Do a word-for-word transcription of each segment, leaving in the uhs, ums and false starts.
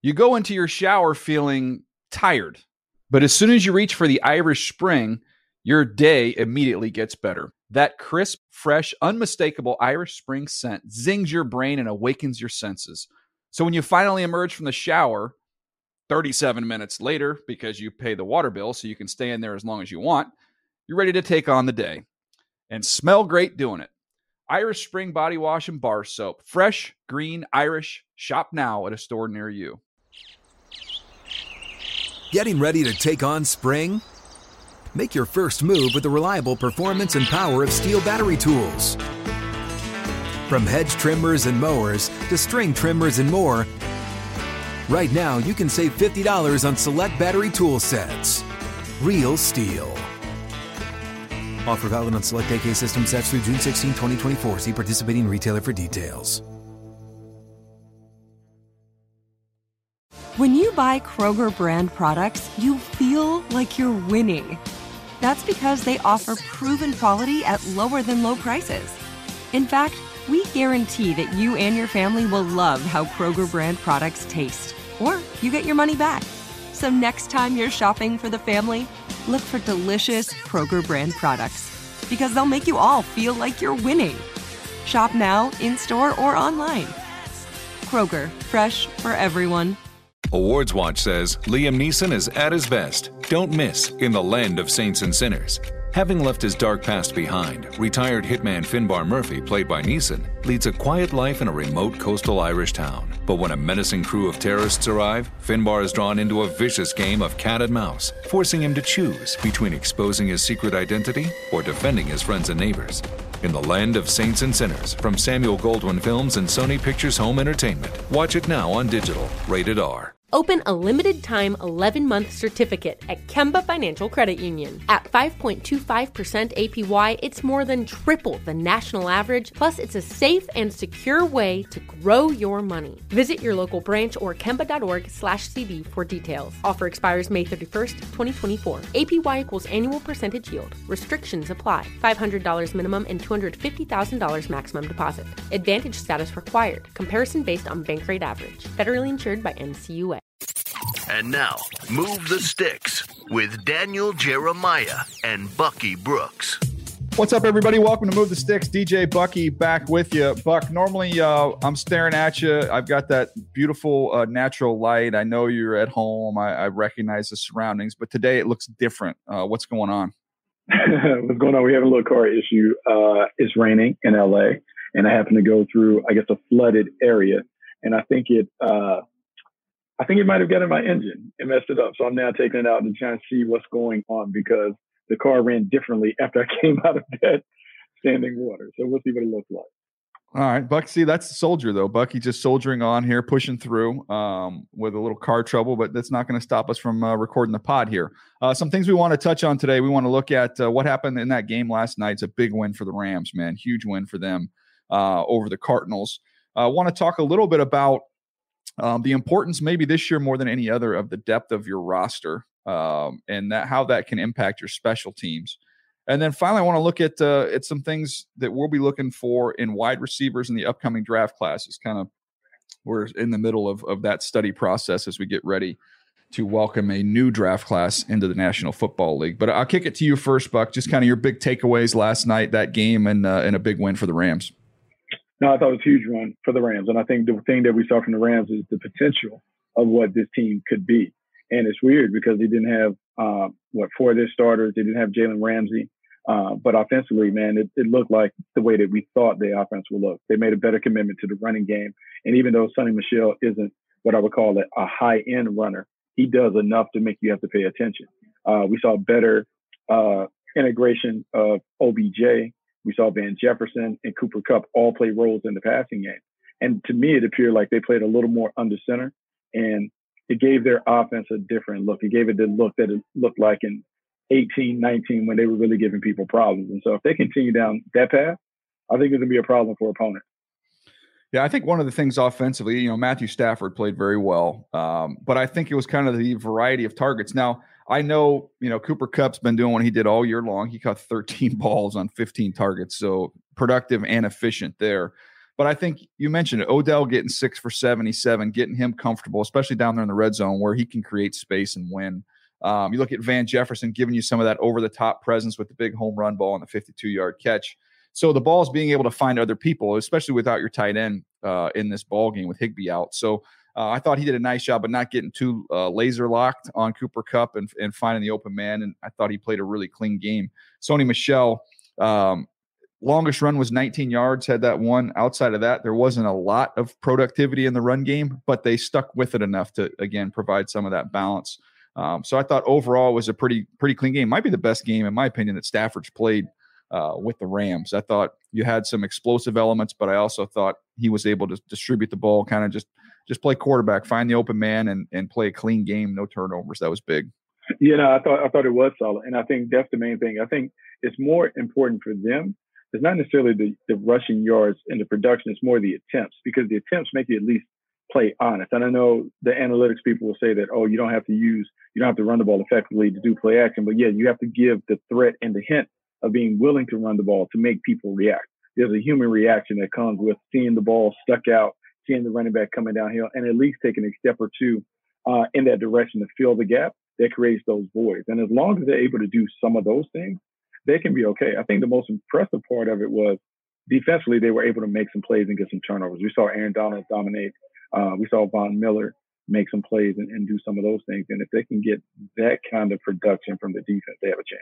You go into your shower feeling tired, but as soon as you reach for the Irish Spring, your day immediately gets better. That crisp, fresh, unmistakable Irish Spring scent zings your brain and awakens your senses. So when you finally emerge from the shower, thirty-seven minutes later, because you pay the water bill so you can stay in there as long as you want, you're ready to take on the day and smell great doing it. Irish Spring Body Wash and Bar Soap. Fresh, green, Irish. Shop now at a store near you. Getting ready to take on spring? Make your first move with the reliable performance and power of Steel battery tools. From hedge trimmers and mowers to string trimmers and more, right now you can save fifty dollars on select battery tool sets. Real Steel. Offer valid on select A K system sets through June sixteenth, twenty twenty-four. See participating retailer for details. When you buy Kroger brand products, you feel like you're winning. That's because they offer proven quality at lower than low prices. In fact, we guarantee that you and your family will love how Kroger brand products taste, or you get your money back. So next time you're shopping for the family, look for delicious Kroger brand products, because they'll make you all feel like you're winning. Shop now, in-store, or online. Kroger, fresh for everyone. Awards Watch says Liam Neeson is at his best. Don't miss In the Land of Saints and Sinners. Having left his dark past behind, retired hitman Finbar Murphy, played by Neeson, leads a quiet life in a remote coastal Irish town. But when a menacing crew of terrorists arrive, Finbar is drawn into a vicious game of cat and mouse, forcing him to choose between exposing his secret identity or defending his friends and neighbors. In the Land of Saints and Sinners, from Samuel Goldwyn Films and Sony Pictures Home Entertainment. Watch it now on digital. Rated R. Open a limited-time eleven-month certificate at Kemba Financial Credit Union. At five point two five percent A P Y, it's more than triple the national average, plus it's a safe and secure way to grow your money. Visit your local branch or kemba.org slash CD for details. Offer expires May thirty-first, twenty twenty-four. A P Y equals annual percentage yield. Restrictions apply. five hundred dollars minimum and two hundred fifty thousand dollars maximum deposit. Advantage status required. Comparison based on bank rate average. Federally insured by N C U A. And now, Move the Sticks with Daniel Jeremiah and Bucky Brooks. What's up, everybody? Welcome to Move the Sticks. D J Bucky back with you. Buck, normally uh, I'm staring at you. I've got that beautiful uh, natural light. I know you're at home. I, I recognize the surroundings, but today it looks different. Uh, what's going on? What's going on? We have a little car issue. Uh, it's raining in L A, and I happen to go through, I guess, a flooded area, and I think it uh, – I think it might have gotten my engine and messed it up. So I'm now taking it out and trying to see what's going on, because the car ran differently after I came out of that standing water. So we'll see what it looks like. All right, Buck. See, that's the soldier, though. Bucky just soldiering on here, pushing through um, with a little car trouble, but that's not going to stop us from uh, recording the pod here. Uh, some things we want to touch on today. We want to look at uh, what happened in that game last night. It's a big win for the Rams, man. Huge win for them uh, over the Cardinals. I uh, want to talk a little bit about Um, the importance maybe this year more than any other of the depth of your roster um, and that how that can impact your special teams. And then finally, I want to look at uh, at some things that we'll be looking for in wide receivers in the upcoming draft classes. Kind of we're in the middle of, of that study process as we get ready to welcome a new draft class into the National Football League. But I'll kick it to you first, Buck. Just kind of your big takeaways last night, that game, and uh, and a big win for the Rams. No, I thought it was a huge run for the Rams. And I think the thing that we saw from the Rams is the potential of what this team could be. And it's weird because they didn't have, uh, what, four of their starters. They didn't have Jalen Ramsey. Uh, but offensively, man, it, it looked like the way that we thought the offense would look. They made a better commitment to the running game. And even though Sonny Michel isn't what I would call a, a high-end runner, he does enough to make you have to pay attention. Uh, we saw better uh, integration of O B J. We saw Van Jefferson and Cooper Kupp all play roles in the passing game. And to me, it appeared like they played a little more under center, and it gave their offense a different look. It gave it the look that it looked like in eighteen, nineteen when they were really giving people problems. And so if they continue down that path, I think it's going to be a problem for opponents. Yeah, I think one of the things offensively, you know, Matthew Stafford played very well, um, but I think it was kind of the variety of targets. Now, I know, you know, Cooper Kupp's been doing what he did all year long. He caught thirteen balls on fifteen targets, so productive and efficient there. But I think you mentioned it, Odell getting six for seventy-seven, getting him comfortable, especially down there in the red zone where he can create space and win. Um, you look at Van Jefferson giving you some of that over-the-top presence with the big home run ball and the fifty-two-yard catch. So the ball is being able to find other people, especially without your tight end uh, in this ball game with Higbee out. So uh, I thought he did a nice job of not getting too uh, laser-locked on Cooper Kupp and, and finding the open man, and I thought he played a really clean game. Sony Michel, um, longest run was nineteen yards, had that one. Outside of that, there wasn't a lot of productivity in the run game, but they stuck with it enough to, again, provide some of that balance. Um, so I thought overall it was a pretty pretty clean game. Might be the best game, in my opinion, that Stafford's played uh, with the Rams. I thought you had some explosive elements, but I also thought he was able to distribute the ball, kind of just just play quarterback, find the open man, and and play a clean game, no turnovers. That was big. Yeah, no, I thought I thought it was solid, and I think that's the main thing. I think it's more important for them. It's not necessarily the, the rushing yards and the production. It's more the attempts, because the attempts make you at least play honest. And I know the analytics people will say that, oh, you don't have to use, you don't have to run the ball effectively to do play action. But yeah, you have to give the threat and the hint of being willing to run the ball to make people react. There's a human reaction that comes with seeing the ball stuck out, seeing the running back coming downhill, and at least taking a step or two uh, in that direction to fill the gap that creates those voids. And as long as they're able to do some of those things, they can be okay. I think the most impressive part of it was defensively, they were able to make some plays and get some turnovers. We saw Aaron Donald dominate. Uh, we saw Von Miller make some plays and, and do some of those things. And if they can get that kind of production from the defense, they have a chance.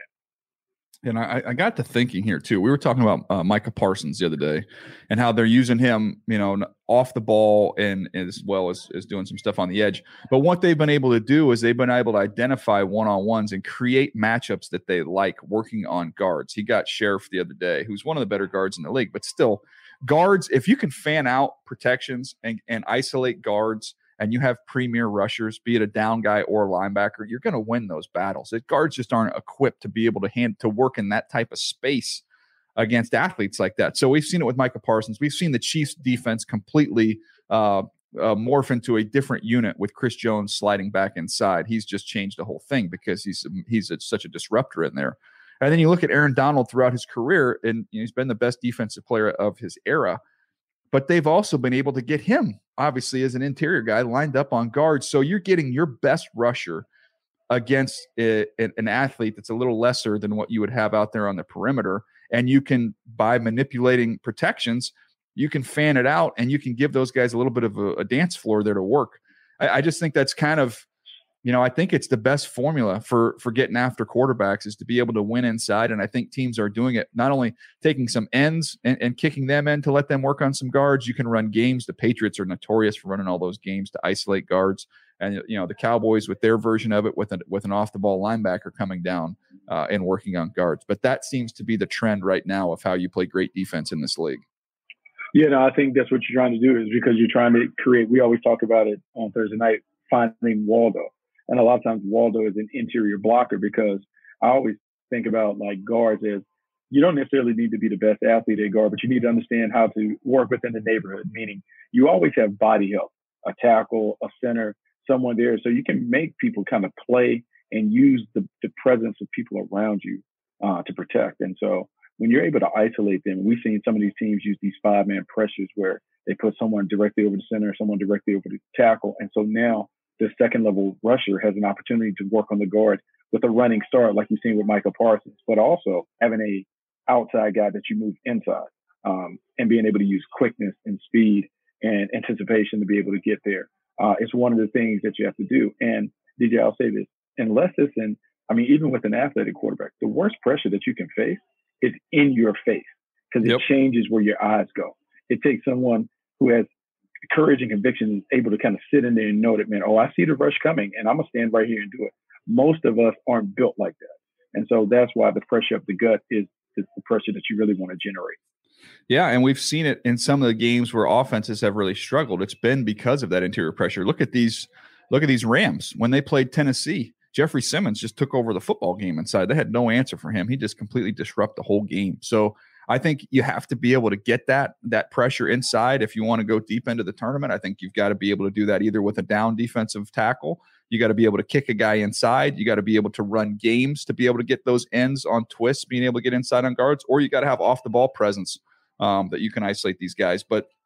And I, I got to thinking here too. We were talking about uh, Micah Parsons the other day, and how they're using him, you know, off the ball and as well as, as doing some stuff on the edge. But what they've been able to do is they've been able to identify one-on-ones and create matchups that they like working on guards. He got Sheriff the other day, who's one of the better guards in the league, but still guards, if you can fan out protections and, and isolate guards, and you have premier rushers, be it a down guy or a linebacker, you're going to win those battles. The guards just aren't equipped to be able to hand to work in that type of space against athletes like that. So we've seen it with Micah Parsons. We've seen the Chiefs defense completely uh, uh, morph into a different unit with Chris Jones sliding back inside. He's just changed the whole thing because he's he's a, such a disruptor in there. And then you look at Aaron Donald throughout his career, and you know, he's been the best defensive player of his era. But they've also been able to get him, obviously, as an interior guy lined up on guards. So you're getting your best rusher against a, an athlete that's a little lesser than what you would have out there on the perimeter. And you can, by manipulating protections, you can fan it out and you can give those guys a little bit of a, a dance floor there to work. I, I just think that's kind of, you know, I think it's the best formula for for getting after quarterbacks is to be able to win inside. And I think teams are doing it, not only taking some ends and, and kicking them in to let them work on some guards. You can run games. The Patriots are notorious for running all those games to isolate guards. And, you know, the Cowboys with their version of it with, a, with an off-the-ball linebacker coming down uh, and working on guards. But that seems to be the trend right now of how you play great defense in this league. Yeah, no, I think that's what you're trying to do is because you're trying to create – we always talk about it on Thursday night, finding Waldo. And a lot of times Waldo is an interior blocker because I always think about like guards as you don't necessarily need to be the best athlete at guard, but you need to understand how to work within the neighborhood, meaning you always have body help, a tackle, a center, someone there. So you can make people kind of play and use the, the presence of people around you uh, to protect. And so when you're able to isolate them, we've seen some of these teams use these five-man pressures where they put someone directly over the center, someone directly over the tackle. And so now the second level rusher has an opportunity to work on the guard with a running start, like you've seen with Micah Parsons, but also having a outside guy that you move inside um, and being able to use quickness and speed and anticipation to be able to get there. Uh, it's one of the things that you have to do. And D J, I'll say this, unless it's in, I mean, even with an athletic quarterback, the worst pressure that you can face is in your face because it yep. changes where your eyes go. It takes someone who has courage and conviction is able to kind of sit in there and know that, man, oh, I see the rush coming and I'm going to stand right here and do it. Most of us aren't built like that. And so that's why the pressure of the gut is, is the pressure that you really want to generate. Yeah, and we've seen it in some of the games where offenses have really struggled. It's been because of that interior pressure. Look at these, look at these Rams. When they played Tennessee, Jeffrey Simmons just took over the football game inside. They had no answer for him. He just completely disrupted the whole game. So I think you have to be able to get that that pressure inside if you want to go deep into the tournament. I think you've got to be able to do that either with a down defensive tackle. You got to be able to kick a guy inside. You got to be able to run games to be able to get those ends on twists, being able to get inside on guards, or you got to have off the ball presence um, that you can isolate these guys. But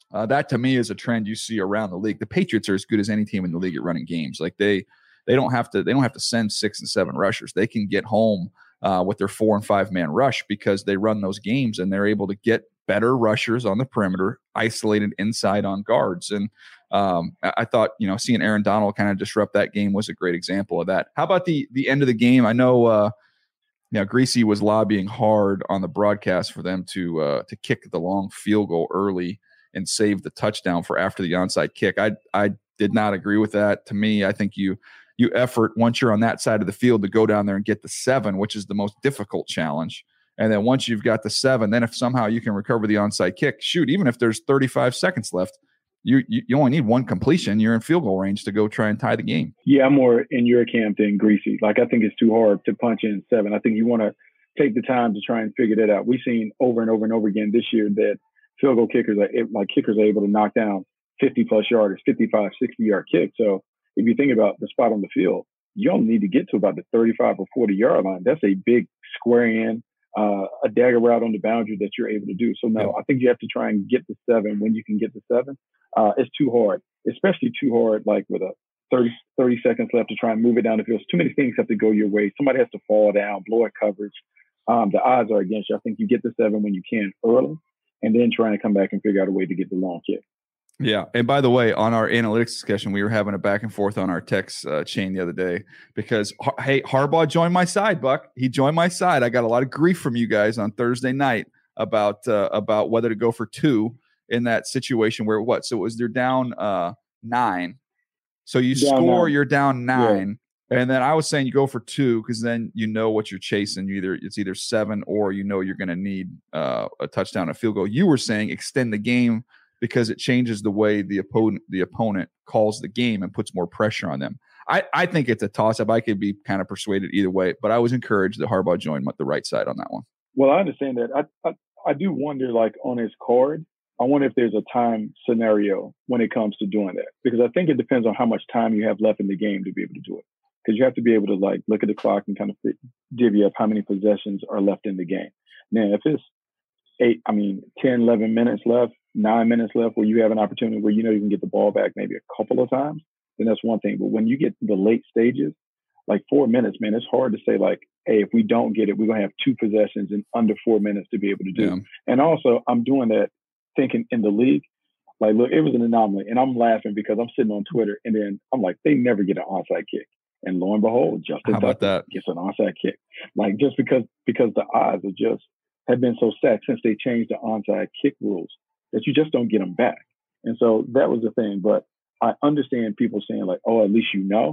Uh, that to me is a trend you see around the league. The Patriots are as good as any team in the league at running games. Like they, they don't have to, they don't have to send six and seven rushers. They can get home uh, with their four and five man rush because they run those games and they're able to get better rushers on the perimeter, isolated inside on guards. And um, I, I thought, you know, seeing Aaron Donald kind of disrupt that game was a great example of that. How about the the end of the game? I know, uh, you know, Greasy was lobbying hard on the broadcast for them to uh, to kick the long field goal early and save the touchdown for after the onside kick. I I did not agree with that. To me, I think you you effort once you're on that side of the field to go down there and get the seven, which is the most difficult challenge. And then once you've got the seven, then if somehow you can recover the onside kick, shoot, even if there's thirty-five seconds left, you, you you only need one completion. You're in field goal range to go try and tie the game. Yeah, I'm more in your camp than Greasy. Like, I think it's too hard to punch in seven. I think you want to take the time to try and figure that out. We've seen over and over and over again this year that field goal kickers are like kickers are able to knock down fifty plus yarders, fifty-five, sixty yard kicks. So if you think about the spot on the field, you only need to get to about the thirty-five or forty yard line. That's a big square in. Uh, a dagger route on the boundary that you're able to do. So no, I think you have to try and get the seven when you can get the seven. Uh, it's too hard, especially too hard, like with a thirty, thirty seconds left to try and move it down the field. Too many things have to go your way. Somebody has to fall down, blow at coverage. Um, the odds are against you. I think you get the seven when you can early and then trying to come back and figure out a way to get the long kick. Yeah. And by the way, on our analytics discussion, we were having a back and forth on our text uh, chain the other day because, hey, Harbaugh joined my side, Buck. He joined my side. I got a lot of grief from you guys on Thursday night about uh, about whether to go for two in that situation where what? So it was they're down uh, nine. So you down score, nine. You're down nine. Yeah. And then I was saying you go for two because then you know what you're chasing. You either it's either seven or you know you're going to need uh, a touchdown, a field goal. You were saying extend the game because it changes the way the opponent the opponent calls the game and puts more pressure on them. I, I think it's a toss-up. I could be kind of persuaded either way, but I was encouraged that Harbaugh joined the right side on that one. Well, I understand that. I, I I do wonder, like on his card, I wonder if there's a time scenario when it comes to doing that, because I think it depends on how much time you have left in the game to be able to do it. Because you have to be able to like look at the clock and kind of divvy up how many possessions are left in the game. Now, if it's eight, I mean, ten, eleven minutes left, nine minutes left where you have an opportunity where you know you can get the ball back maybe a couple of times, then that's one thing. But when you get to the late stages, like four minutes, man, it's hard to say like, hey, if we don't get it, we're going to have two possessions in under four minutes to be able to do. Yeah. And also, I'm doing that thinking in the league, like, look, it was an anomaly. And I'm laughing because I'm sitting on Twitter and then I'm like, they never get an onside kick. And lo and behold, Justin Tucker gets an onside kick. Like, just because because the odds are just have been so stacked since they changed the onside kick rules that you just don't get them back. And so that was the thing. But I understand people saying like, oh, at least you know.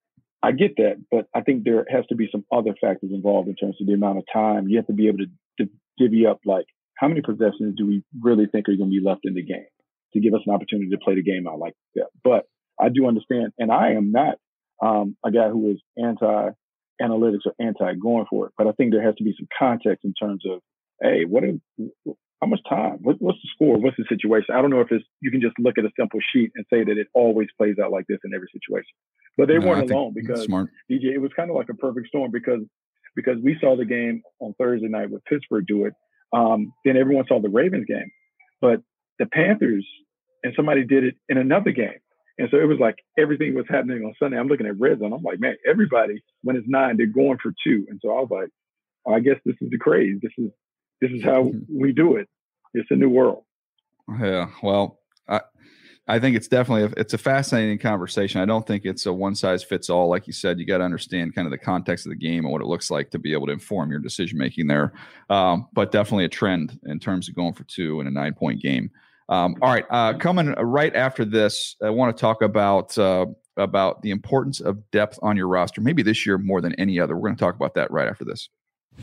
I get that. But I think there has to be some other factors involved in terms of the amount of time. You have to be able to, to divvy up like how many possessions do we really think are going to be left in the game to give us an opportunity to play the game out like that. But I do understand. And I am not um, a guy who is anti-analytics or anti-going for it. But I think there has to be some context in terms of, hey, what is, how much time? What, what's the score? What's the situation? I don't know if it's you can just look at a simple sheet and say that it always plays out like this in every situation. But they no, weren't alone because D J, it was kind of like a perfect storm because because we saw the game on Thursday night with Pittsburgh do it. Um, then everyone saw the Ravens game, but the Panthers and somebody did it in another game. And so it was like everything was happening on Sunday. I'm looking at red zone. I'm like, man, everybody when it's nine, they're going for two. And so I was like, oh, I guess this is the craze. This is This is how we do it. It's a new world. Yeah. Well, I I think it's definitely a, it's a fascinating conversation. I don't think it's a one size fits all. Like you said, you got to understand kind of the context of the game and what it looks like to be able to inform your decision making there. Um, but definitely a trend in terms of going for two in a nine point game. Um, all right, uh, coming right after this, I want to talk about uh, about the importance of depth on your roster. Maybe this year more than any other. We're going to talk about that right after this.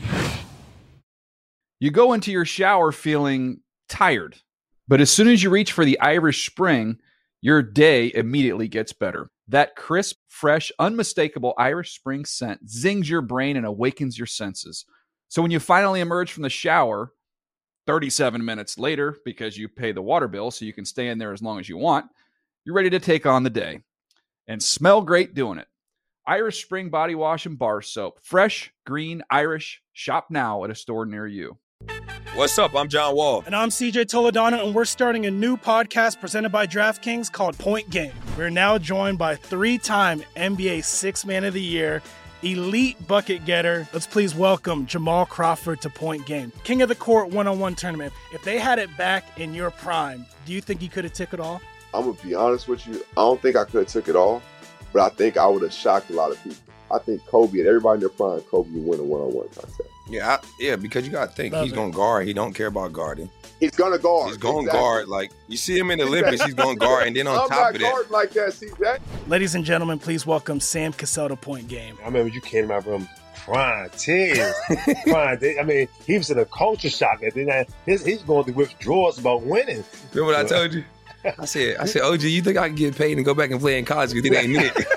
You go into your shower feeling tired, but as soon as you reach for the Irish Spring, your day immediately gets better. That crisp, fresh, unmistakable Irish Spring scent zings your brain and awakens your senses. So when you finally emerge from the shower, thirty-seven minutes later, because you pay the water bill so you can stay in there as long as you want, you're ready to take on the day and smell great doing it. Irish Spring Body Wash and Bar Soap. Fresh, green, Irish. Shop now at a store near you. What's up? I'm John Wall. And I'm C J Toledano, and we're starting a new podcast presented by DraftKings called Point Game. We're now joined by three-time N B A Sixth Man of the Year, elite bucket getter. Let's please welcome Jamal Crawford to Point Game. King of the Court one-on-one tournament. If they had it back in your prime, do you think you could have took it all? I'm going to be honest with you. I don't think I could have took it all, but I think I would have shocked a lot of people. I think Kobe and everybody in their prime, Kobe would win a one-on-one contest. Yeah, I, yeah, because you got to think, Love he's going to guard. He don't care about guarding. He's going to guard. He's going to exactly. guard. Like, you see him in the Olympics, he's going to guard. And then on I'm top of that. like that, see that? Ladies and gentlemen, please welcome Sam Cassell to Point Game. I remember you came out from prime tears. prime, I mean, he was in a culture shock. And then his, he's going through withdrawals about winning. Remember what I told you? I said, I said, O G, you think I can get paid and go back and play in college because it ain't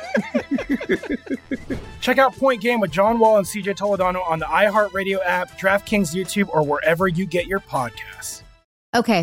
it? Check out Point Game with John Wall and C J Toledano on the iHeartRadio app, DraftKings YouTube, or wherever you get your podcasts. Okay.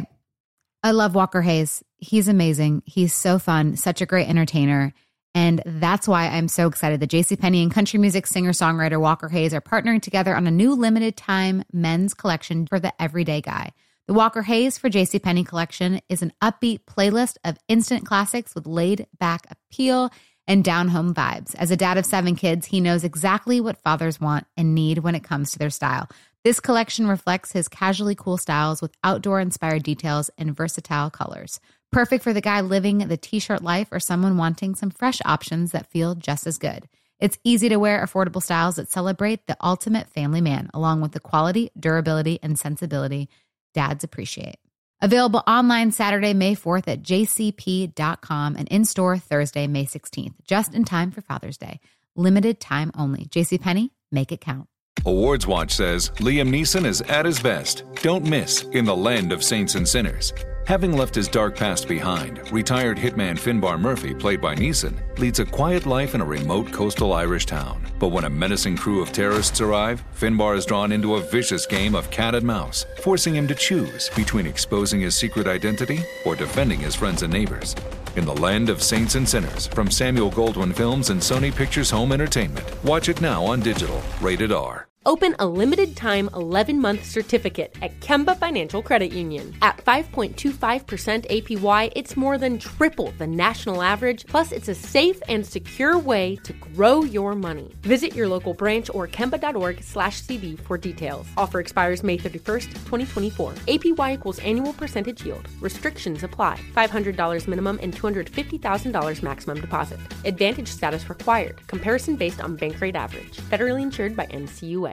I love Walker Hayes. He's amazing. He's so fun, such a great entertainer. And that's why I'm so excited that JCPenney and country music singer-songwriter Walker Hayes are partnering together on a new limited-time men's collection for the everyday guy. The Walker Hayes for JCPenney collection is an upbeat playlist of instant classics with laid-back appeal and down-home vibes. As a dad of seven kids, he knows exactly what fathers want and need when it comes to their style. This collection reflects his casually cool styles with outdoor-inspired details and versatile colors. Perfect for the guy living the t-shirt life or someone wanting some fresh options that feel just as good. It's easy to wear, affordable styles that celebrate the ultimate family man, along with the quality, durability, and sensibility dads appreciate. Available online Saturday, May fourth at j c p dot com and in-store Thursday, May sixteenth, just in time for Father's Day. Limited time only. JCPenney, make it count. Awards Watch says Liam Neeson is at his best. Don't miss In the Land of Saints and Sinners. Having left his dark past behind, retired hitman Finbar Murphy, played by Neeson, leads a quiet life in a remote coastal Irish town. But when a menacing crew of terrorists arrive, Finbar is drawn into a vicious game of cat and mouse, forcing him to choose between exposing his secret identity or defending his friends and neighbors. In the Land of Saints and Sinners, from Samuel Goldwyn Films and Sony Pictures Home Entertainment. Watch it now on digital. Rated R. Open a limited-time eleven-month certificate at Kemba Financial Credit Union. At five point two five percent A P Y, it's more than triple the national average, plus it's a safe and secure way to grow your money. Visit your local branch or kemba.org slash CD for details. Offer expires May thirty-first, twenty twenty-four. A P Y equals annual percentage yield. Restrictions apply. five hundred dollars minimum and two hundred fifty thousand dollars maximum deposit. Advantage status required. Comparison based on bank rate average. Federally insured by N C U A.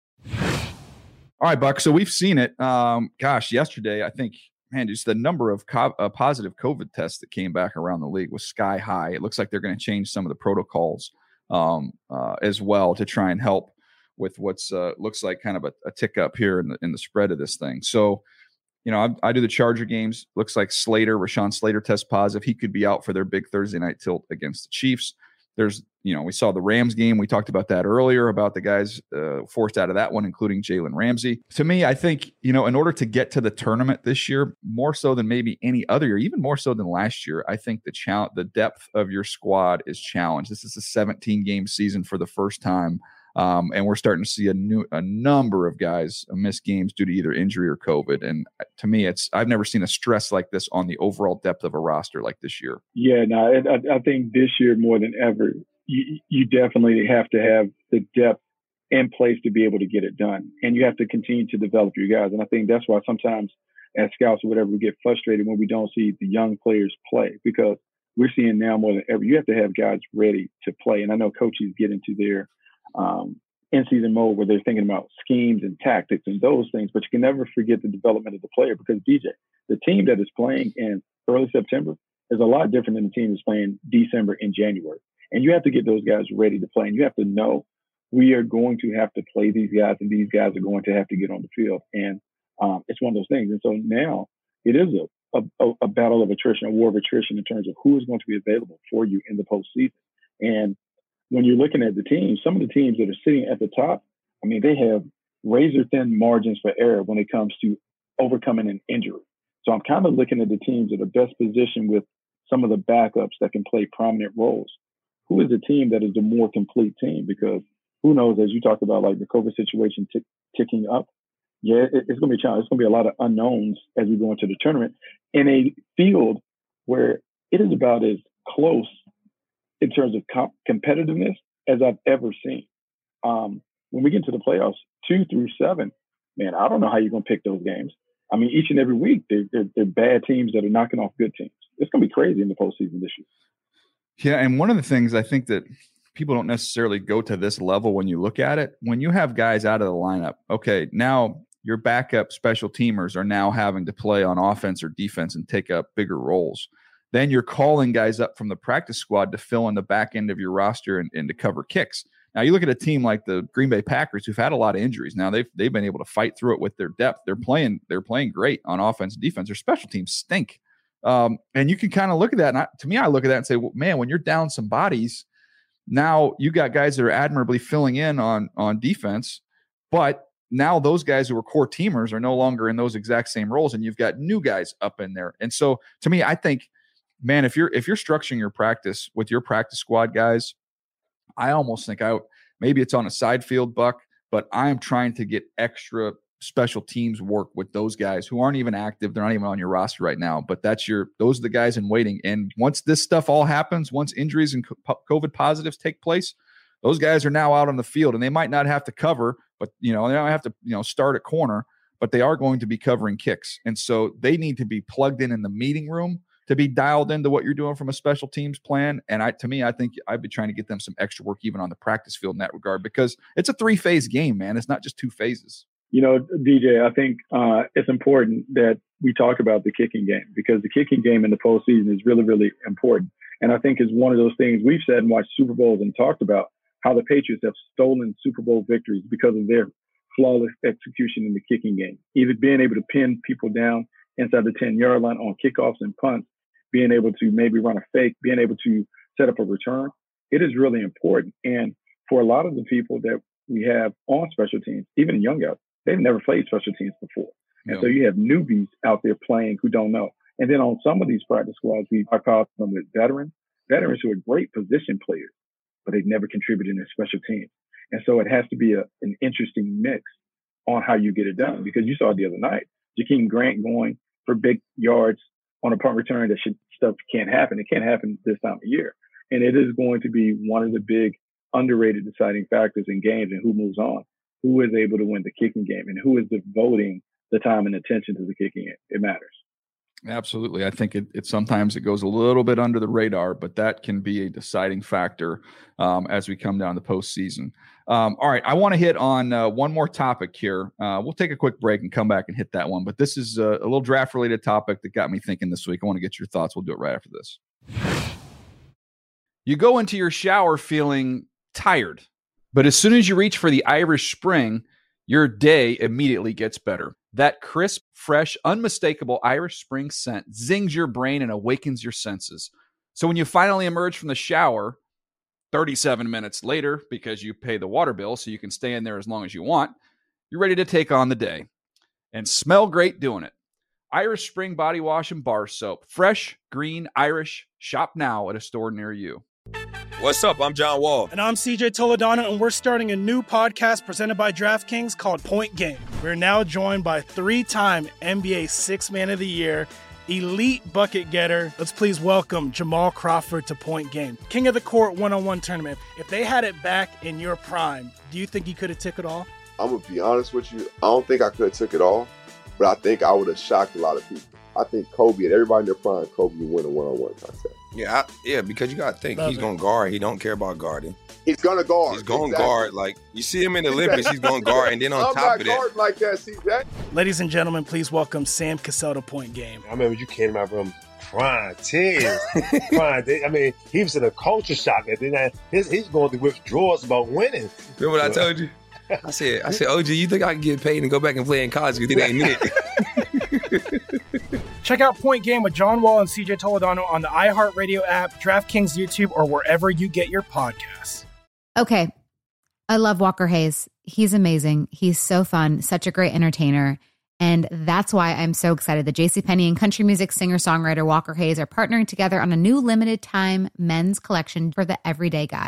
All right, Buck. So we've seen it. Um, gosh, yesterday, I think, man, just the number of co- uh, positive COVID tests that came back around the league was sky high. It looks like they're going to change some of the protocols um, uh, as well to try and help with what's uh, looks like kind of a, a tick up here in the, in the spread of this thing. So, you know, I, I do the Charger games. Looks like Slater, Rashawn Slater tests positive. He could be out for their big Thursday night tilt against the Chiefs. There's, you know, we saw the Rams game. We talked about that earlier, about the guys uh, forced out of that one, including Jalen Ramsey. To me, I think, you know, in order to get to the tournament this year, more so than maybe any other year, even more so than last year, I think the challenge, the depth of your squad is challenged. This is a seventeen game season for the first time. Um, and we're starting to see a new, a number of guys miss games due to either injury or COVID. And to me, it's, I've never seen a stress like this on the overall depth of a roster like this year. Yeah, no, I, I think this year more than ever, you, you definitely have to have the depth in place to be able to get it done. And you have to continue to develop your guys. And I think that's why sometimes as scouts or whatever, we get frustrated when we don't see the young players play, because we're seeing now more than ever, you have to have guys ready to play. And I know coaches get into their um, in-season mode where they're thinking about schemes and tactics and those things, but you can never forget the development of the player, because D J, the team that is playing in early September is a lot different than the team that's playing December and January. And you have to get those guys ready to play. And you have to know we are going to have to play these guys, and these guys are going to have to get on the field. And um, it's one of those things. And so now it is a, a, a battle of attrition, a war of attrition in terms of who is going to be available for you in the postseason. And when you're looking at the teams, some of the teams that are sitting at the top, I mean, they have razor thin margins for error when it comes to overcoming an injury. So I'm kind of looking at the teams that are best positioned with some of the backups that can play prominent roles. Who is the team that is the more complete team? Because who knows, as you talked about, like the COVID situation tick, ticking up, Yeah, it, it's going to be a challenge. It's going to be a lot of unknowns as we go into the tournament in a field where it is about as close in terms of comp- competitiveness as I've ever seen. Um, when we get to the playoffs, two through seven, man, I don't know how you're going to pick those games. I mean, each and every week, they're, they're, they're bad teams that are knocking off good teams. It's going to be crazy in the postseason this year. Yeah, and one of the things I think that people don't necessarily go to this level when you look at it, when you have guys out of the lineup, okay, now your backup special teamers are now having to play on offense or defense and take up bigger roles. Then you're calling guys up from the practice squad to fill in the back end of your roster and, and to cover kicks. Now you look at a team like the Green Bay Packers who've had a lot of injuries. Now they've they've been able to fight through it with their depth. They're playing they're playing great on offense and defense. Their special teams stink, um, and you can kind of look at that. And I, to me, I look at that and say, well, man, when you're down some bodies, now you got guys that are admirably filling in on on defense, but now those guys who were core teamers are no longer in those exact same roles, and you've got new guys up in there. And so, to me, I think, man, if you're if you're structuring your practice with your practice squad guys, I almost think I maybe it's on a side field, Buck, but I'm trying to get extra special teams work with those guys who aren't even active. They're not even on your roster right now, but that's your those are the guys in waiting. And once this stuff all happens, once injuries and COVID positives take place, those guys are now out on the field, and they might not have to cover, but you know, they don't have to, you know, start at corner, but they are going to be covering kicks. And so they need to be plugged in in the meeting room to be dialed into what you're doing from a special teams plan. And I, to me, I think I'd be trying to get them some extra work even on the practice field in that regard, because it's a three phase game, man. It's not just two phases. You know, D J, I think uh, it's important that we talk about the kicking game, because the kicking game in the postseason is really, really important. And I think it's one of those things we've said and watched Super Bowls and talked about how the Patriots have stolen Super Bowl victories because of their flawless execution in the kicking game, either being able to pin people down inside the ten-yard line on kickoffs and punts, being able to maybe run a fake, being able to set up a return. It is really important. And for a lot of the people that we have on special teams, even in young guys, they've never played special teams before. And No. so you have newbies out there playing who don't know. And then on some of these practice squads, we are calling them with veterans, veterans who are great position players, but they've never contributed in their special teams. And so it has to be a, an interesting mix on how you get it done, because you saw the other night, Jakeem Grant going for big yards on a punt return. That should, stuff can't happen. It can't happen this time of year. And it is going to be one of the big underrated deciding factors in games and who moves on, who is able to win the kicking game, and who is devoting the time and attention to the kicking game. It matters. Absolutely. I think it, it sometimes it goes a little bit under the radar, but that can be a deciding factor um, as we come down the postseason. Um, all right. I want to hit on uh, one more topic here. Uh, we'll take a quick break and come back and hit that one. But this is a, a little draft related topic that got me thinking this week. I want to get your thoughts. We'll do it right after this. You go into your shower feeling tired, but as soon as you reach for the Irish Spring, your day immediately gets better. That crisp, fresh, unmistakable Irish Spring scent zings your brain and awakens your senses. So when you finally emerge from the shower, thirty-seven minutes later, because you pay the water bill so you can stay in there as long as you want, you're ready to take on the day and smell great doing it. Irish Spring Body Wash and Bar Soap. Fresh, green, Irish. Shop now at a store near you. What's up? I'm John Wall. And I'm C J Toledano, and we're starting a new podcast presented by DraftKings called Point Game. We're now joined by three-time N B A Sixth Man of the Year, elite bucket getter. Let's please welcome Jamal Crawford to Point Game. King of the Court one-on-one tournament. If they had it back in your prime, do you think you could have took it all? I'm going to be honest with you. I don't think I could have took it all, but I think I would have shocked a lot of people. I think Kobe and everybody in their prime, Kobe would win a one-on-one contest. Yeah, I, yeah, because you got to think, Love he's it. going to guard. He don't care about guarding. He's going to guard. He's going to Exactly. guard. Like, you see him in the Olympics, he's going to guard. And then on I'm top not of that, guarding like that, C J. Ladies and gentlemen, please welcome Sam Cassell to Point Game. I remember you came to my room crying, tears, crying. They- I mean, he was in a culture shock. And then I, his, he's going through withdrawals about winning. remember what I told you? I said, I said, O G, you think I can get paid and go back and play in college because it ain't it? Check out Point Game with John Wall and C J Toledano on the iHeartRadio app, DraftKings YouTube, or wherever you get your podcasts. Okay. I love Walker Hayes. He's amazing. He's so fun, such a great entertainer. And that's why I'm so excited that JCPenney and country music singer-songwriter Walker Hayes are partnering together on a new limited time men's collection for the everyday guy.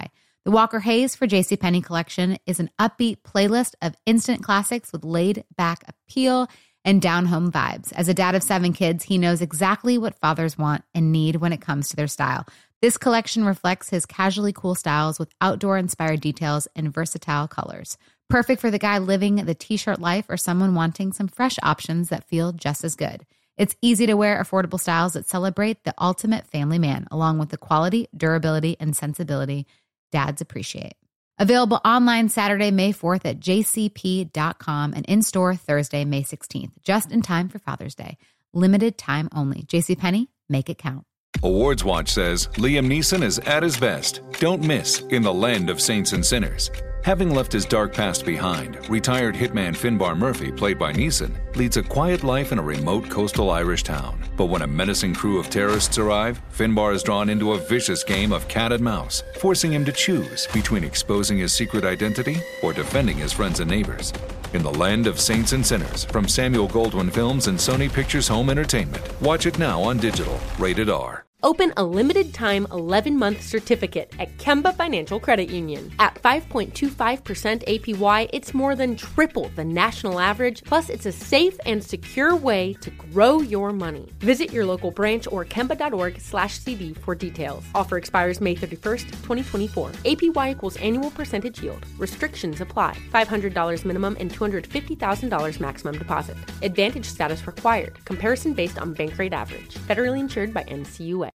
The Walker Hayes for JCPenney collection is an upbeat playlist of instant classics with laid-back appeal and down-home vibes. As a dad of seven kids, he knows exactly what fathers want and need when it comes to their style. This collection reflects his casually cool styles with outdoor-inspired details and versatile colors. Perfect for the guy living the t-shirt life or someone wanting some fresh options that feel just as good. It's easy to wear, affordable styles that celebrate the ultimate family man, along with the quality, durability, and sensibility dads appreciate. Available online Saturday, May fourth at j c p dot com and in-store Thursday, May sixteenth, just in time for Father's Day. Limited time only. JCPenney, make it count. Awards Watch says Liam Neeson is at his best. Don't miss in the land of saints and sinners. Having left his dark past behind, retired hitman Finbar Murphy, played by Neeson, leads a quiet life in a remote coastal Irish town. But when a menacing crew of terrorists arrive, Finbar is drawn into a vicious game of cat and mouse, forcing him to choose between exposing his secret identity or defending his friends and neighbors. In the land of saints and sinners, from Samuel Goldwyn Films and Sony Pictures Home Entertainment. Watch it now on digital. Rated R. Open a limited-time eleven-month certificate at Kemba Financial Credit Union. At five point two five percent A P Y, it's more than triple the national average, plus it's a safe and secure way to grow your money. Visit your local branch or kemba.org slash CD for details. Offer expires May thirty-first, twenty twenty-four. A P Y equals annual percentage yield. Restrictions apply. five hundred dollars minimum and two hundred fifty thousand dollars maximum deposit. Advantage status required. Comparison based on bank rate average. Federally insured by N C U A.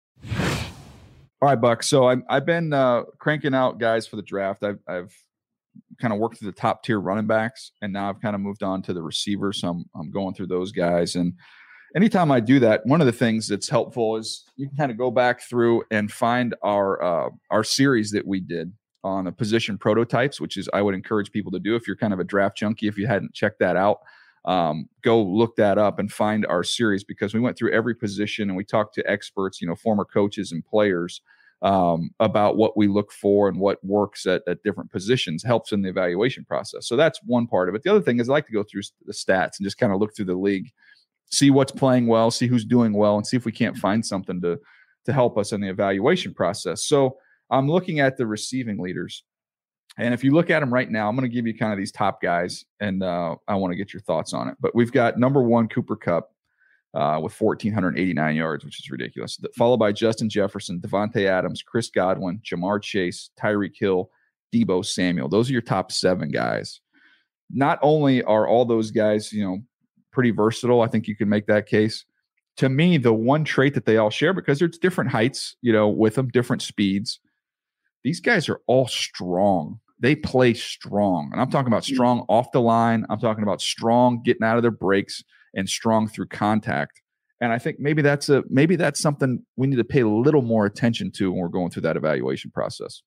All right, Buck. So I'm, I've been uh, cranking out guys for the draft. I've, I've kind of worked through the top tier running backs, and now I've kind of moved on to the receivers. So I'm, I'm going through those guys. And anytime I do that, one of the things that's helpful is you can kind of go back through and find our uh, our series that we did on the position prototypes, which is I would encourage people to do if you're kind of a draft junkie. If you hadn't checked that out, um, go look that up and find our series, because we went through every position and we talked to experts, you know, former coaches and players um, about what we look for and what works at, at different positions, helps in the evaluation process. So that's one part of it. The other thing is I like to go through the stats and just kind of look through the league, see what's playing well, see who's doing well, and see if we can't find something to, to help us in the evaluation process. So I'm looking at the receiving leaders. And if you look at them right now, I'm going to give you kind of these top guys, and uh, I want to get your thoughts on it. But we've got number one, Cooper Kupp, uh, with one thousand four hundred eighty-nine yards, which is ridiculous. Followed by Justin Jefferson, Devontae Adams, Chris Godwin, Jamar Chase, Tyreek Hill, Deebo Samuel. Those are your top seven guys. Not only are all those guys, you know, pretty versatile, I think you can make that case. To me, the one trait that they all share, because there's different heights, you know, with them, different speeds, these guys are all strong. They play strong. And I'm talking about strong off the line. I'm talking about strong getting out of their breaks and strong through contact. And I think maybe that's a maybe that's something we need to pay a little more attention to when we're going through that evaluation process.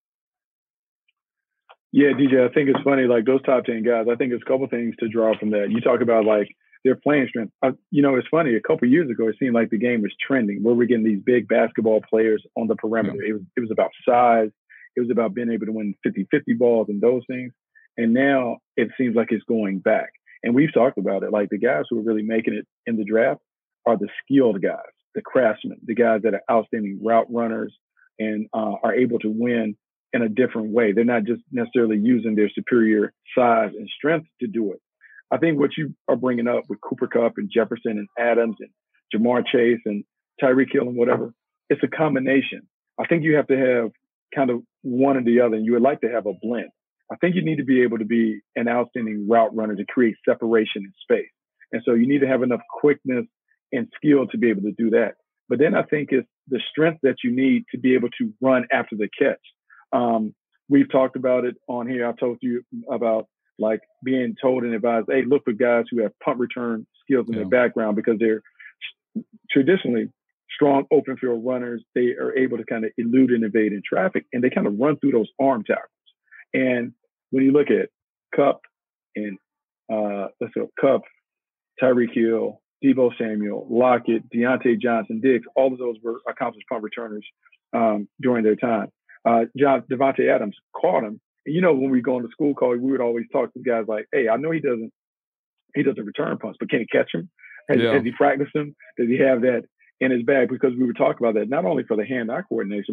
Yeah, D J, I think it's funny, like those top ten guys, I think there's a couple things to draw from that. You talk about like their playing strength. I, you know, it's funny, a couple of years ago, it seemed like the game was trending where we're getting these big basketball players on the perimeter. Yeah. It was, it was about size. It was about being able to win fifty-fifty balls and those things. And now it seems like it's going back. And we've talked about it. Like the guys who are really making it in the draft are the skilled guys, the craftsmen, the guys that are outstanding route runners and uh, are able to win in a different way. They're not just necessarily using their superior size and strength to do it. I think what you are bringing up with Cooper Kupp and Jefferson and Adams and Jamar Chase and Tyreek Hill and whatever, it's a combination. I think you have to have kind of one or the other, and you would like to have a blend. I think you need to be able to be an outstanding route runner to create separation in space. And so you need to have enough quickness and skill to be able to do that. But then I think it's the strength that you need to be able to run after the catch. Um, we've talked about it on here. I've told you about like being told and advised, hey, look for guys who have punt return skills in yeah. their background, because they're traditionally strong open field runners. They are able to kind of elude and evade in traffic, and they kind of run through those arm tackles. And when you look at Kupp and uh, let's go Kupp, Tyreek Hill, Deebo Samuel, Lockett, Deontay Johnson, Diggs, all of those were accomplished punt returners um, during their time. Uh, John Devontae Adams caught him. And, you know, when we go on the school call, we would always talk to guys like, hey, I know he doesn't he doesn't return punts, but can he catch him? Has, yeah. has he practiced them? Does he have that in his bag? Because we were talking about that, not only for the hand-eye coordination, but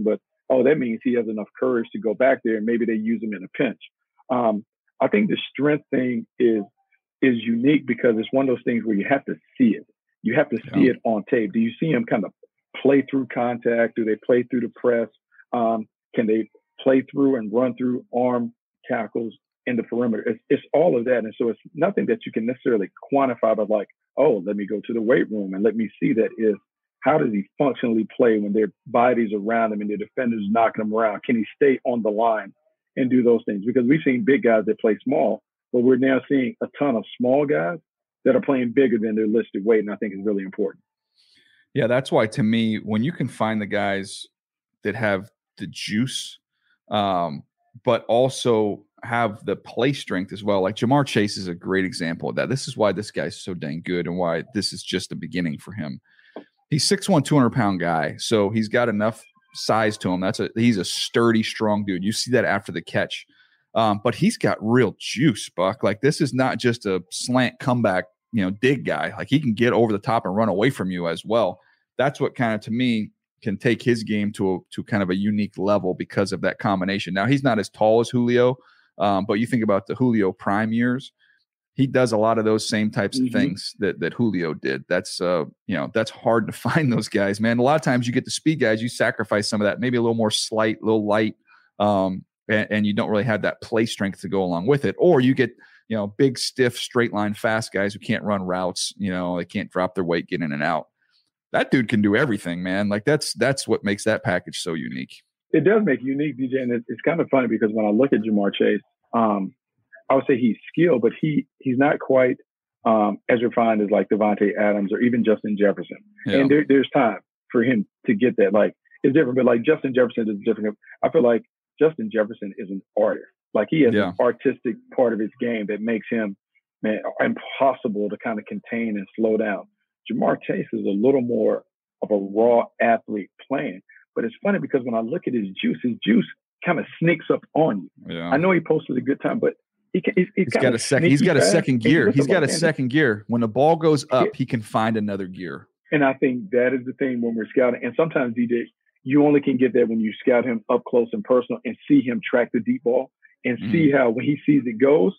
oh, that means he has enough courage to go back there and maybe they use him in a pinch. Um, I think the strength thing is is unique because it's one of those things where you have to see it. You have to see yeah. it on tape. Do you see him kind of play through contact? Do they play through the press? Um, can they play through and run through arm tackles in the perimeter? It's, it's all of that. And so it's nothing that you can necessarily quantify, but like, oh, let me go to the weight room and let me see that is how does he functionally play when their bodies around him and their defenders knocking him around? Can he stay on the line and do those things? Because we've seen big guys that play small, but we're now seeing a ton of small guys that are playing bigger than their listed weight. And I think is really important. Yeah, that's why to me, when you can find the guys that have the juice, um, but also have the play strength as well. Like Jamar Chase is a great example of that. This is why this guy's so dang good and why this is just the beginning for him. He's six one, two hundred pound guy. So he's got enough size to him. That's a, he's a sturdy, strong dude. You see that after the catch. Um, but he's got real juice, Buck. Like this is not just a slant comeback, you know, dig guy. Like he can get over the top and run away from you as well. That's what kind of, to me, can take his game to a, to kind of a unique level because of that combination. Now he's not as tall as Julio, um, but you think about the Julio prime years, he does a lot of those same types mm-hmm. of things that that Julio did. That's uh, you know, that's hard to find those guys, man. A lot of times you get the speed guys, you sacrifice some of that, maybe a little more slight, a little light, um, and, and you don't really have that play strength to go along with it. Or you get, you know, big, stiff, straight line, fast guys who can't run routes. You know, they can't drop their weight, get in and out. That dude can do everything, man. Like that's that's what makes that package so unique. It does make it unique, D J, and it, it's kind of funny because when I look at Jamar Chase, um, I would say he's skilled, but he he's not quite um, as refined as like Devontae Adams or even Justin Jefferson. Yeah. And there, there's time for him to get that. Like it's different, but like Justin Jefferson is different. I feel like Justin Jefferson is an artist. Like he has yeah. an artistic part of his game that makes him, man, impossible to kind of contain and slow down. Jamar Chase is a little more of a raw athlete playing. But it's funny because when I look at his juice, his juice kind of sneaks up on you. Yeah. I know he posted a good time, but he can, he's, he's, he's got a second. He's got a second gear. He's got a second gear. When the ball goes up, he can find another gear. And I think that is the thing when we're scouting. And sometimes, D J, you only can get that when you scout him up close and personal and see him track the deep ball and mm. see how when he sees it goes,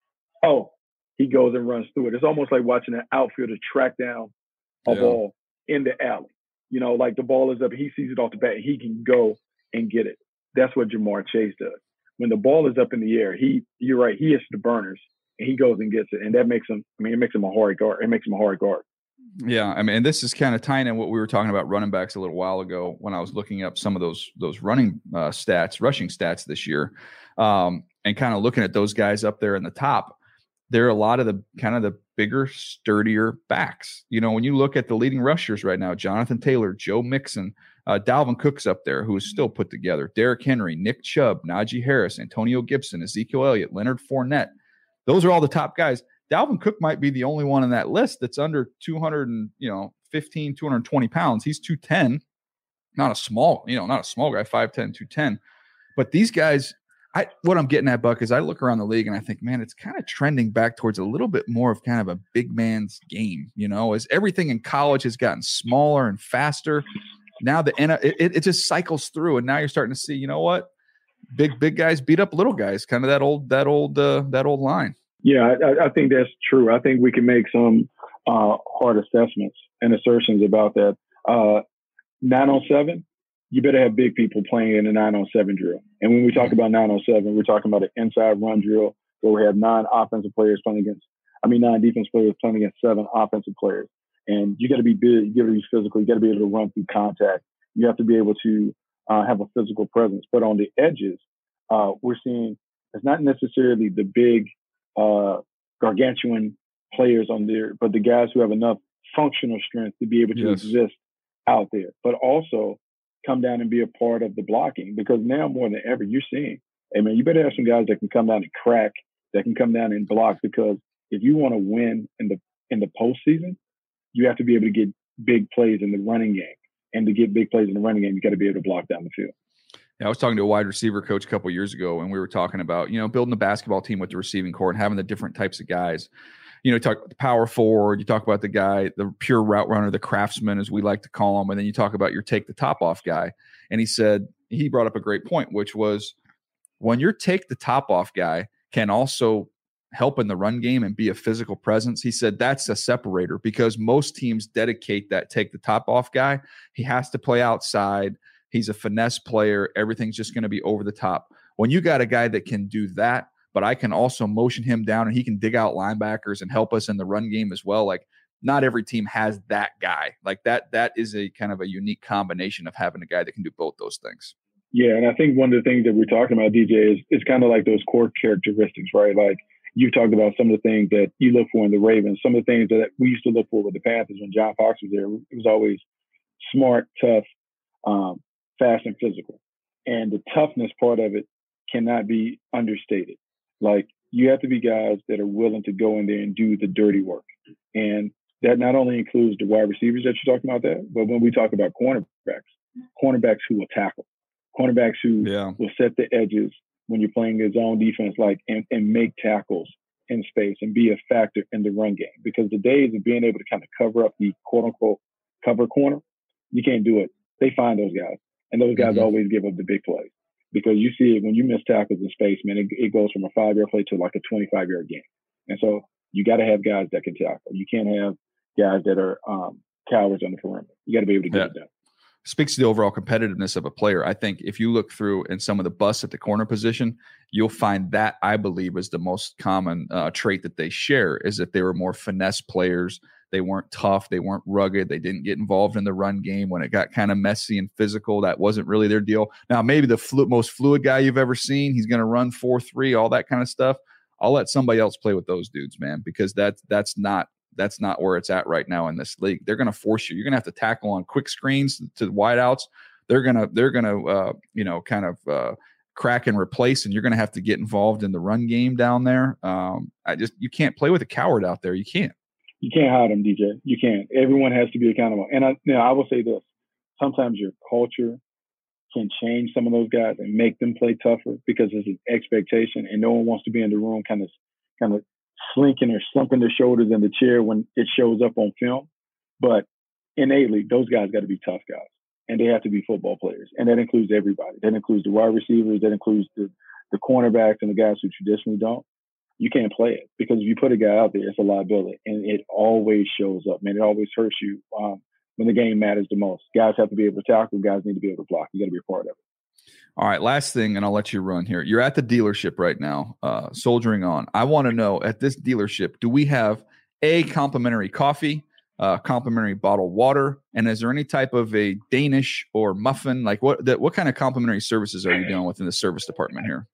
oh, he goes and runs through it. It's almost like watching an outfielder track down a yeah. ball in the alley. You know, like the ball is up, he sees it off the bat, he can go and get it. That's what Jamar Chase does. When the ball is up in the air, he, you're right, he hits the burners and he goes and gets it. And that makes him, I mean, it makes him a hard guard. It makes him a hard guard. Yeah. I mean, and this is kind of tying in what we were talking about running backs a little while ago when I was looking up some of those, those running uh, stats, rushing stats this year, um, and kind of looking at those guys up there in the top. There are a lot of the kind of the bigger, sturdier backs. You know, when you look at the leading rushers right now, Jonathan Taylor, Joe Mixon, uh, Dalvin Cook's up there, who is still put together. Derrick Henry, Nick Chubb, Najee Harris, Antonio Gibson, Ezekiel Elliott, Leonard Fournette. Those are all the top guys. Dalvin Cook might be the only one in that list that's under two hundred and, you know, fifteen, two hundred twenty pounds. He's two ten, not a small, you know, not a small guy, five ten, two ten. But these guys, I, what I'm getting at, Buck, is I look around the league and I think, man, it's kind of trending back towards a little bit more of kind of a big man's game, you know, as everything in college has gotten smaller and faster. Now the it, it just cycles through, and now you're starting to see, you know what, big big guys beat up little guys, kind of that old that old uh, that old line. Yeah, I, I think that's true. I think we can make some uh, hard assessments and assertions about that. Uh, nine on seven. You better have big people playing in a nine on seven drill. And when we talk about nine on seven, we're talking about an inside run drill where we have nine offensive players playing against, I mean, nine defense players playing against seven offensive players. And you got to be big, you got to be physical, you got to be able to run through contact. You have to be able to uh, have a physical presence. But on the edges, uh, we're seeing it's not necessarily the big, uh, gargantuan players on there, but the guys who have enough functional strength to be able to yes. exist out there, but also come down and be a part of the blocking, because now more than ever you're seeing, hey man, you better have some guys that can come down and crack, that can come down and block, because if you want to win in the in the postseason, you have to be able to get big plays in the running game. And to get big plays in the running game, you got to be able to block down the field. Yeah, I was talking to a wide receiver coach a couple of years ago, and we were talking about, you know, building a basketball team with the receiving core and having the different types of guys. You know, you talk about the power forward, you talk about the guy, the pure route runner, the craftsman, as we like to call him, and then you talk about your take the top off guy. And he said, he brought up a great point, which was when your take the top off guy can also help in the run game and be a physical presence. He said that's a separator because most teams dedicate that take the top off guy. He has to play outside. He's a finesse player. Everything's just going to be over the top. When you got a guy that can do that, but I can also motion him down and he can dig out linebackers and help us in the run game as well. Like not every team has that guy like that. That is a kind of a unique combination of having a guy that can do both those things. Yeah. And I think one of the things that we're talking about, D J, is, is kind of like those core characteristics, right? Like you talked about some of the things that you look for in the Ravens, some of the things that we used to look for with the Panthers when John Fox was there. It was always smart, tough, um, fast, and physical. And the toughness part of it cannot be understated. Like you have to be guys that are willing to go in there and do the dirty work. And that not only includes the wide receivers that you're talking about that, but when we talk about cornerbacks, cornerbacks who will tackle, cornerbacks who yeah. will set the edges when you're playing his own defense, like, and, and make tackles in space and be a factor in the run game. Because the days of being able to kind of cover up the quote unquote cover corner, you can't do it. They find those guys. And those guys mm-hmm. always give up the big plays. Because you see it when you miss tackles in space, man, it, it goes from a five-yard play to like a twenty-five-yard game. And so you got to have guys that can tackle. You can't have guys that are um, cowards on the perimeter. You got to be able to get yeah. it done. Speaks to the overall competitiveness of a player. I think if you look through in some of the busts at the corner position, you'll find that, I believe, is the most common uh, trait that they share, is that they were more finesse players. They weren't tough. They weren't rugged. They didn't get involved in the run game when it got kind of messy and physical. That wasn't really their deal. Now, maybe the flu- most fluid guy you've ever seen, he's going to run four three, all that kind of stuff. I'll let somebody else play with those dudes, man, because that's that's not that's not where it's at right now in this league. They're going to force you. You're going to have to tackle on quick screens to wideouts. They're going to they're going to uh, you know kind of uh, crack and replace, and you're going to have to get involved in the run game down there. Um, I just you can't play with a coward out there. You can't. You can't hide them, D J. You can't. Everyone has to be accountable. And I, you know, I will say this: sometimes your culture can change some of those guys and make them play tougher because there's an expectation, and no one wants to be in the room, kind of, kind of slinking or slumping their shoulders in the chair when it shows up on film. But innately, those guys got to be tough guys, and they have to be football players, and that includes everybody. That includes the wide receivers. That includes the the cornerbacks and the guys who traditionally don't. You can't play it because if you put a guy out there, it's a liability, and it always shows up, man. It always hurts you um, when the game matters the most. Guys have to be able to tackle. Guys need to be able to block. You got to be a part of it. All right, last thing, and I'll let you run here. You're at the dealership right now, uh, soldiering on. I want to know, at this dealership, do we have a complimentary coffee, uh, complimentary bottled water, and is there any type of a Danish or muffin? Like what? That, what kind of complimentary services are you dealing with in the service department here?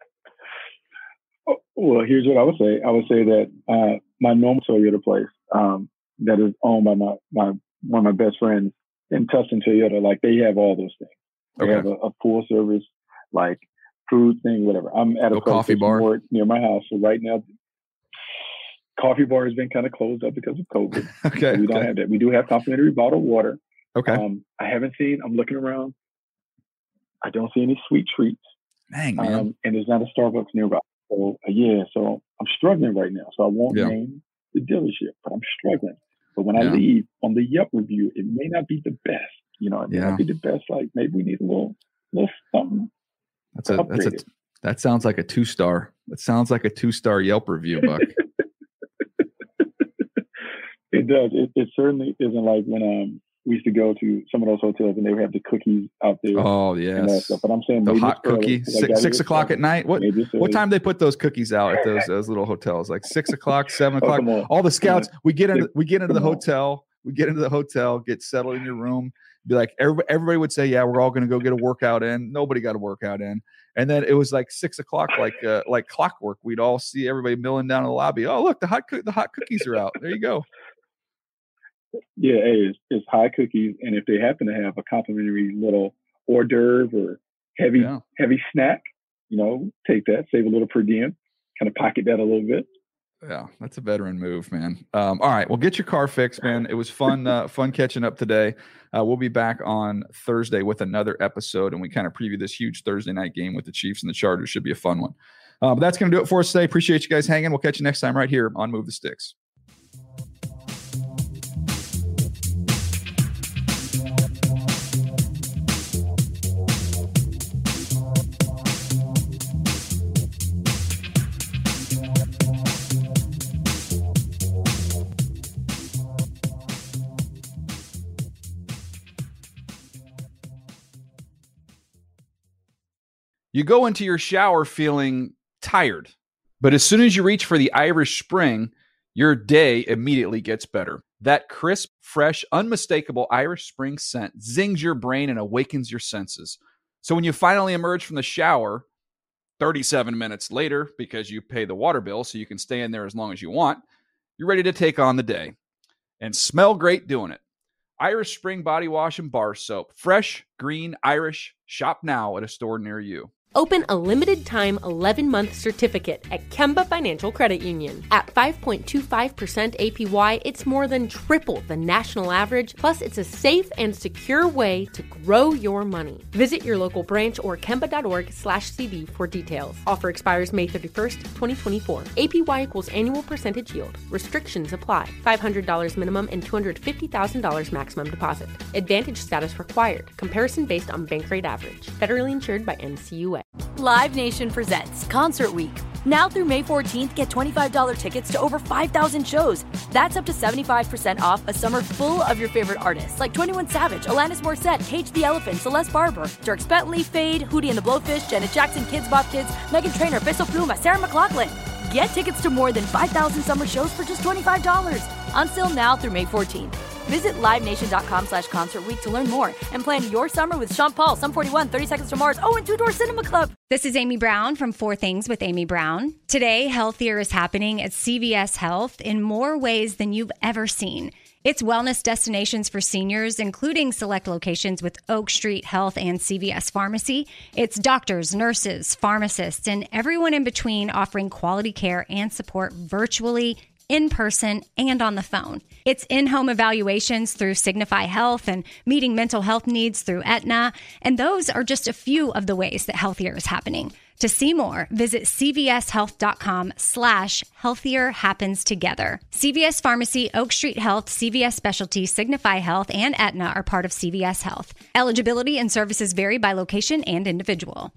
Well, here's what I would say. I would say that uh, my normal Toyota place um, that is owned by my, my one of my best friends in Tustin Toyota, like they have all those things. They okay. have a, a full service, like food thing, whatever. I'm at a no coffee bar near my house. So right now, coffee bar has been kind of closed up because of COVID. okay. So we don't okay. have that. We do have complimentary bottled water. Okay. Um, I haven't seen, I'm looking around. I don't see any sweet treats. Dang, man. Um, and there's not a Starbucks nearby. So, uh, yeah, so I'm struggling right now. So I won't yeah. name the dealership, but I'm struggling. But when yeah. I leave on the Yelp review, it may not be the best. You know, it may yeah. not be the best. Like maybe we need a little, little something. That's a, that's a, that sounds like a two star. That sounds like a two star Yelp review, Buck. It does. It, it certainly isn't like when um we used to go to some of those hotels and they would have the cookies out there. Oh yes. But I'm saying the hot early, cookie six, six o'clock at night. What what time they put those cookies out at those those little hotels? Like six o'clock, seven o'clock. Oh, all the scouts. We get into we get into the hotel. We get into the hotel. Get settled in your room. Be like everybody, everybody would say, yeah, we're all going to go get a workout in. Nobody got a workout in. And then it was like six o'clock, like uh, like clockwork. We'd all see everybody milling down in the lobby. Oh, look, the hot co- the hot cookies are out. There you go. Yeah, hey, it's, it's high cookies, and if they happen to have a complimentary little hors d'oeuvre or heavy yeah. heavy snack, you know, take that, save a little per diem, kind of pocket that a little bit. Yeah, that's a veteran move, man. Um, all right, well, get your car fixed, man. It was fun, uh, fun catching up today. Uh, we'll be back on Thursday with another episode, and we kind of preview this huge Thursday night game with the Chiefs and the Chargers. Should be a fun one. Uh, but that's going to do it for us today. Appreciate you guys hanging. We'll catch you next time right here on Move the Sticks. You go into your shower feeling tired, but as soon as you reach for the Irish Spring, your day immediately gets better. That crisp, fresh, unmistakable Irish Spring scent zings your brain and awakens your senses. So when you finally emerge from the shower, thirty-seven minutes later, because you pay the water bill so you can stay in there as long as you want, you're ready to take on the day and smell great doing it. Irish Spring Body Wash and Bar Soap. Fresh, green, Irish. Shop now at a store near you. Open a limited-time eleven-month certificate at Kemba Financial Credit Union. At five point two five percent A P Y, it's more than triple the national average, plus it's a safe and secure way to grow your money. Visit your local branch or kemba.org slash CD for details. Offer expires May thirty-first, twenty twenty-four. A P Y equals annual percentage yield. Restrictions apply. five hundred dollars minimum and two hundred fifty thousand dollars maximum deposit. Advantage status required. Comparison based on bank rate average. Federally insured by N C U A. Live Nation presents Concert Week. Now through May fourteenth, get twenty-five dollars tickets to over five thousand shows. That's up to seventy-five percent off a summer full of your favorite artists like twenty-one Savage, Alanis Morissette, Cage the Elephant, Celeste Barber, Dierks Bentley, Fade, Hootie and the Blowfish, Janet Jackson, Kids Bop Kids, Meghan Trainor, Peso Pluma, Sarah McLachlan. Get tickets to more than five thousand summer shows for just twenty-five dollars. Until now through May fourteenth. Visit livenation.com slash concert week to learn more and plan your summer with Sean Paul, Sum forty-one, thirty Seconds to Mars, oh, and Two Door Cinema Club. This is Amy Brown from Four Things with Amy Brown. Today, Healthier is happening at C V S Health in more ways than you've ever seen. It's wellness destinations for seniors, including select locations with Oak Street Health and C V S Pharmacy. It's doctors, nurses, pharmacists, and everyone in between offering quality care and support virtually, in person, and on the phone. It's in-home evaluations through Signify Health and meeting mental health needs through Aetna. And those are just a few of the ways that Healthier is happening. To see more, visit cvshealth.com slash healthier happens together. C V S Pharmacy, Oak Street Health, C V S Specialty, Signify Health, and Aetna are part of C V S Health. Eligibility and services vary by location and individual.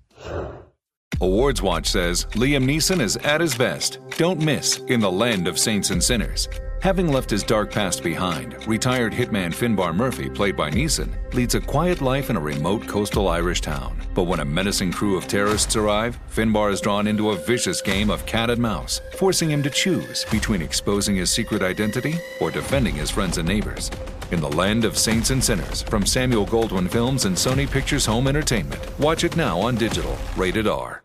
Awards Watch says Liam Neeson is at his best. Don't miss in the land of saints and sinners. Having left his dark past behind, retired hitman Finbar Murphy, played by Neeson, leads a quiet life in a remote coastal Irish town. But when a menacing crew of terrorists arrive, Finbar is drawn into a vicious game of cat and mouse, forcing him to choose between exposing his secret identity or defending his friends and neighbors. In the land of saints and sinners, from Samuel Goldwyn Films and Sony Pictures Home Entertainment. Watch it now on digital. Rated R.